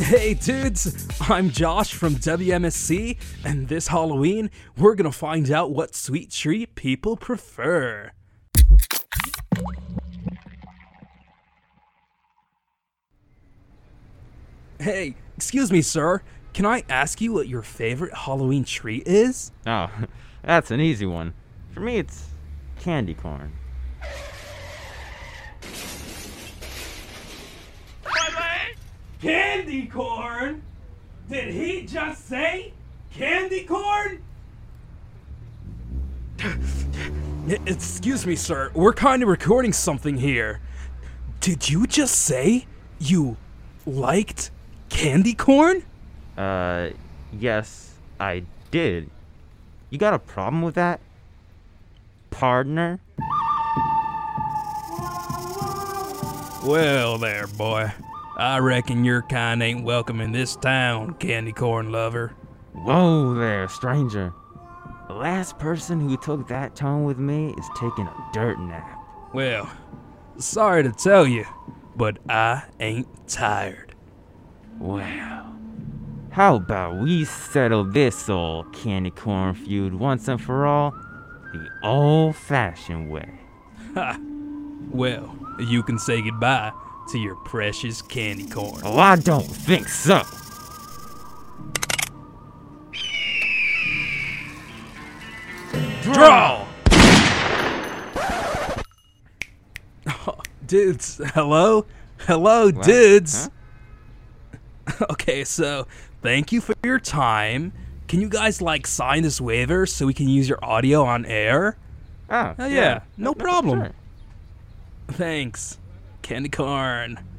Hey dudes, I'm Josh from WMSC, and this Halloween, we're gonna find out what sweet treat people prefer. Hey, excuse me sir, can I ask you what your favorite Halloween treat is? Oh, that's an easy one. For me, it's candy corn. Candy corn? Did he just say candy corn? Excuse me, sir. We're kind of recording something here. Did you just say you liked candy corn? Yes, I did. You got a problem with that, partner? Well there, boy. I reckon your kind ain't welcome in this town, candy corn lover. Whoa there, stranger. The last person who took that tone with me is taking a dirt nap. Well, sorry to tell you, but I ain't tired. Well, how about we settle this old candy corn feud once and for all the old-fashioned way? Ha! Well, you can say goodbye to your precious candy corn. Oh, I don't think so. Draw! Dudes, hello? Hello, What? dudes! Huh? Okay, so, thank you for your time. Can you guys, sign this waiver so we can use your audio on air? Oh, Yeah, no problem. Sure. Thanks. Candy corn.